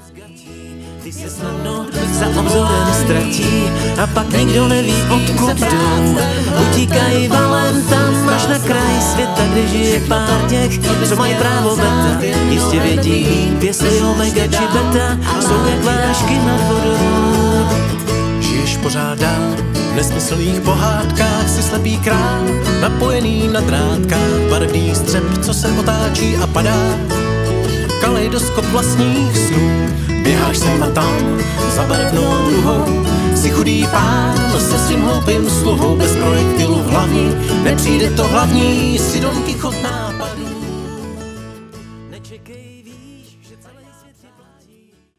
Ty se snadno za obzorem ztratí a pak nikdo neví, odkud jdou. Utíkají valem tam až na kraj světa, kde žije pár těch, co mají právo beta. Jistě vědí, jestli omega či beta jsou jak vážky nad vodou. Žiješ pořád dál, v nesmyslných pohádkách, si slepý král, napojený na drátkách, barevný střep, co se otáčí a padá. Kaleidoskop vlastních snů, běháš sem a tam za barevnou duhou. Jsi chudý pán se svým hloupým sluhou, bez projektilu v hlavní, nepřijde to hlavní, si Don Kichot